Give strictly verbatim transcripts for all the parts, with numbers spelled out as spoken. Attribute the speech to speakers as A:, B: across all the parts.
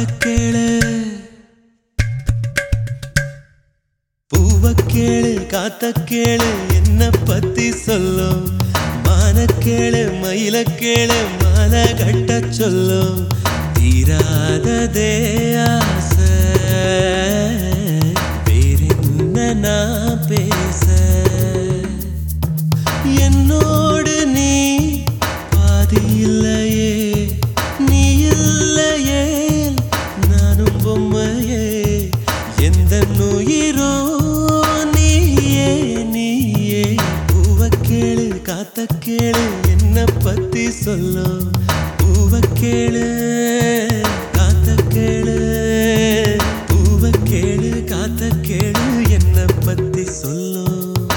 A: கேளு பூவ கேளு காத்த கேளு என்ன பத்தி சொல்லும் மான கேளு மயில கேளு மாலை கட்ட சொல்லும் தீராததே ஆசை வேறென்ன நான் பேச என்னோடு நீ பாதி இல்லையே நீ இல்லையே நானும் பொம்மையே எந்த நுயிரோ நீயே நீயே பூவ கேளு காத்த கேளு என்ன பத்தி சொல்லும் பூவ கேளு காத்த கேளு பூவ கேளு காத்த கேளு என்ன பத்தி சொல்லும்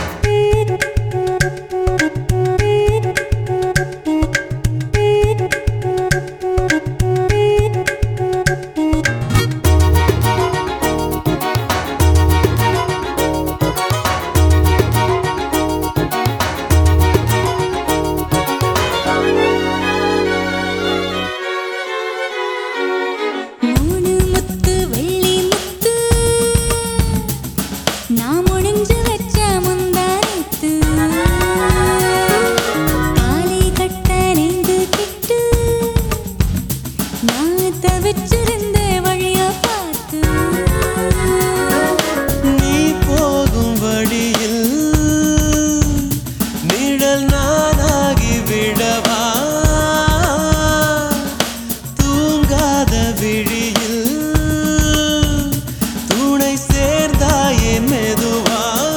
A: நீ போகும் வழியில் நிழல் நானாகி விடவா தூங்காத விழியில் துணை சேர்ந்தாயே மெதுவா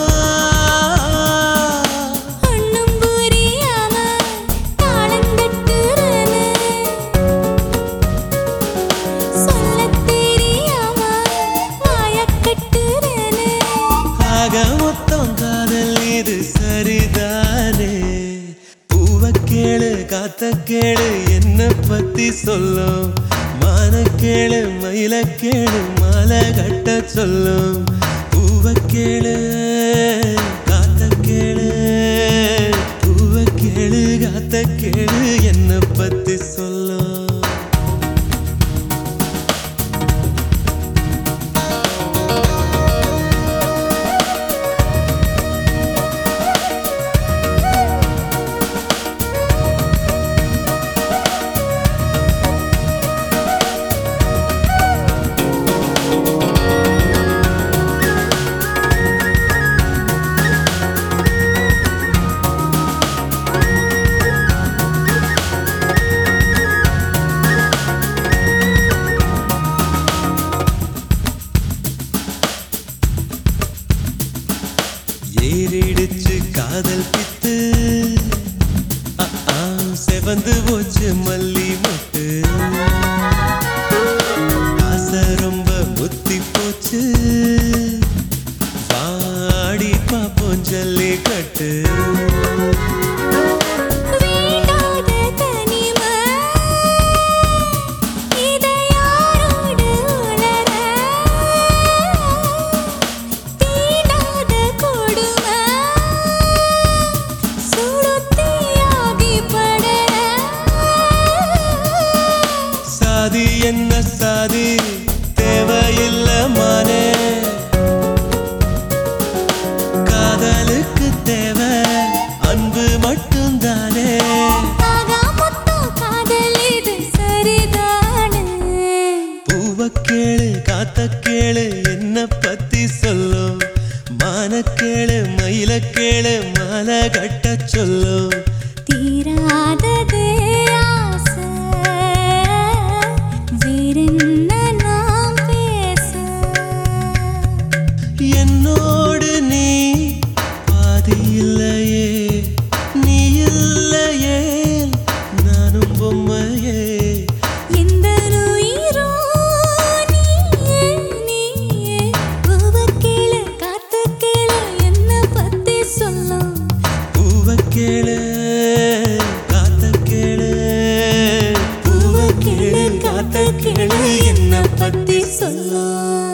A: மொத்தம் காதல் இது சரிதானே பூவ கேளு காத்த கேளு என்ன பத்தி சொல்லும் மான கேளு மயில கேளு மாலை கட்ட சொல்லும் பூவ கேளு காத்த கேளு பூவ கேளு காத்த கேளு என்ன பத்தி சொல்லும் ஏறிடுச்சு காதல் பித்து செவந்து போச்சு மல்லி மொட்டு ஆசை ரொம்ப முத்தி போச்சு பாடி பாப்போம் ஜல்லி கட்டு சாதி என்ன சாதி தேவையில்ல மானே காதலுக்கு தேவை அன்பு மட்டும்தானே பூவ கேளு காத்த கேளு என்ன பத்தி சொல்லும் மான கேளு மயில கேளு மாலை கட்ட சொல்லும்
B: தீராததே
A: என்னோடு நீ பாதி இல்லையே நீ இல்லையே நானும் பொம்மையே
B: எந்த நுயிரோ நீயே நீயே பூவ கேளு காத்த கேளு என்ன பத்தி சொல்லும்
A: பூவ கேளு காத்த கேளு பூவ கேளு காத்த கேளு என்ன பத்தி சொல்லும்